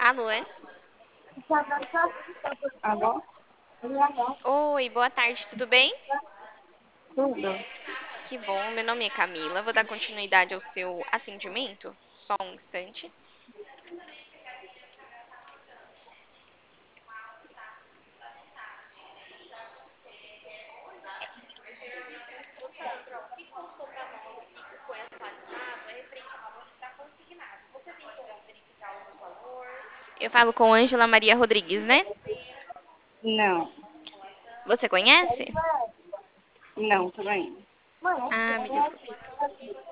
Alô? Alô? Oi, boa tarde, tudo bem? Tudo? Que bom, meu nome é Camila, vou dar continuidade ao seu atendimento. Só um instante. Eu falo com Ângela Maria Rodrigues, né? Não, Você conhece? não, tudo bem. Ah, me desculpe.